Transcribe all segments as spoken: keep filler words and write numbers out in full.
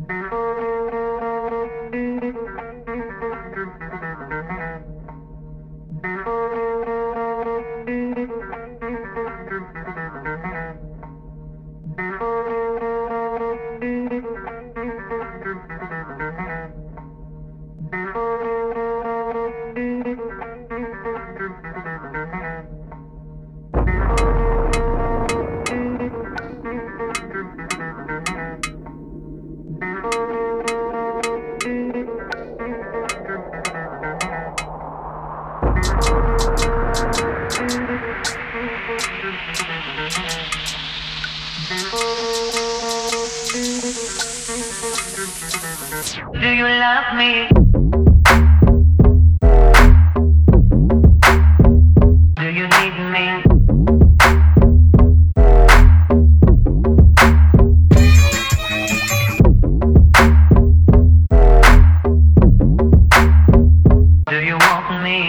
Do you love me? Do you need me? Do you want me?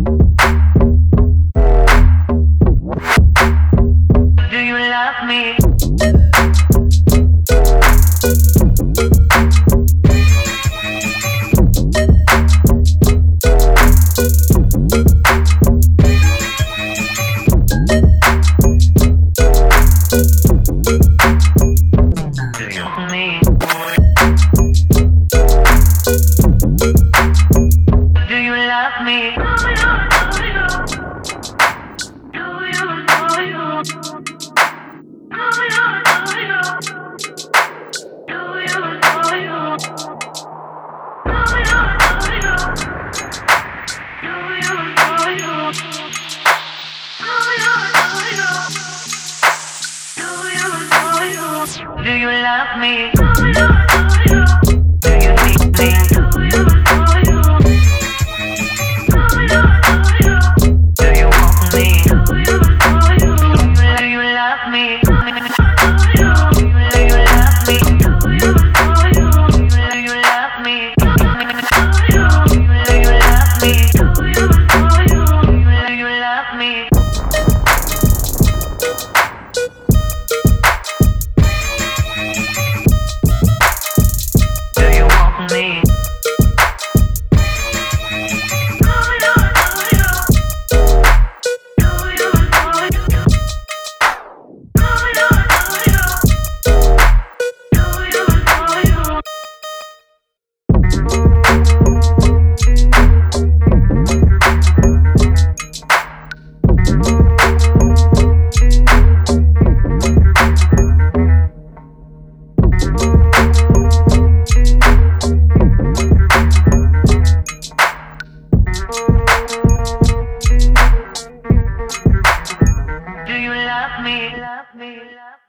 Do you love me? Do you love me? Do you need me? Do you want me? Do you love me? Do you love me? Do you love me? Do you love me? Do you love me? Do you love me? Do you love me? Love me, love me.